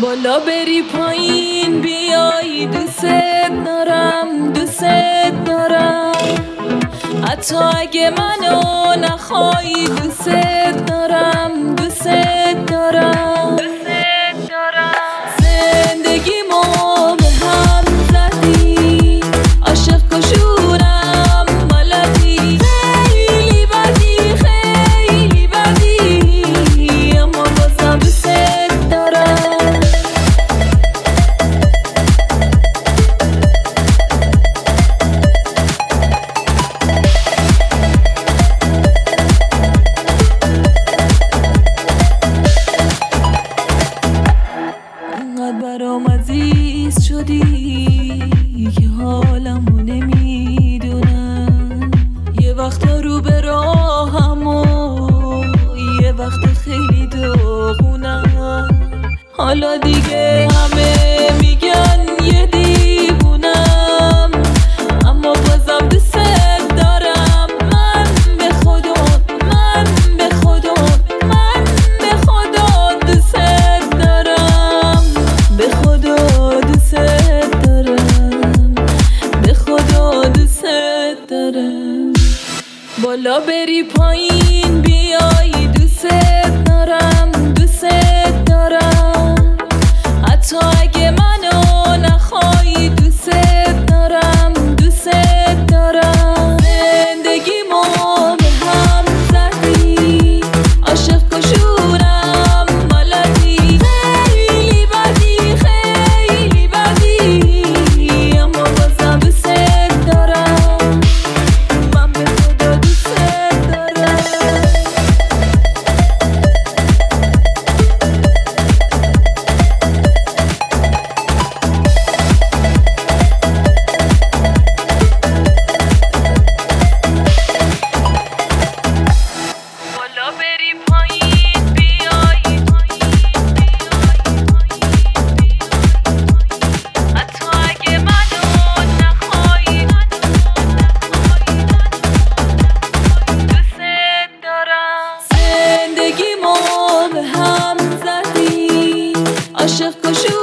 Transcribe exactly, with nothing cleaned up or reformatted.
بالا بری پایین بیای، دوست دارم دوست دارم، حتی اگه منو نخوای دوست دارم دوست دارم. زندگیمو به هم زدی، عاشق کشونم بلدی، خیلی بدی خیلی بدی، اما بازم دوست دارم. انقدر برام عزیز شدی که حالمو نمیدونم، یه وقتا رو به راهم و یه وقت خیلی داغونم. حالا دیگه همه میگن یه دیوونم، اما بازم دوست دارم. من به خدا من به خدا من به خدا دوست دارم، به خدا دوست دارم، به خدا دوست دارم. بالا بری پایین بیای، دوست دارم دوست دارم، حتی اگه منو نخوای دوست دارم دوست دارم. زندگیمو به هم زدی، عاشق کشونم بلدی، خیلی بدی خیلی بدی، اما بازم دوست دارم. من به خدا دوست دارم. بالا بری پایین بیای، حتی اگه منو نخوای دوست دارم. زندگیمو به هم زدی، عاشق کشون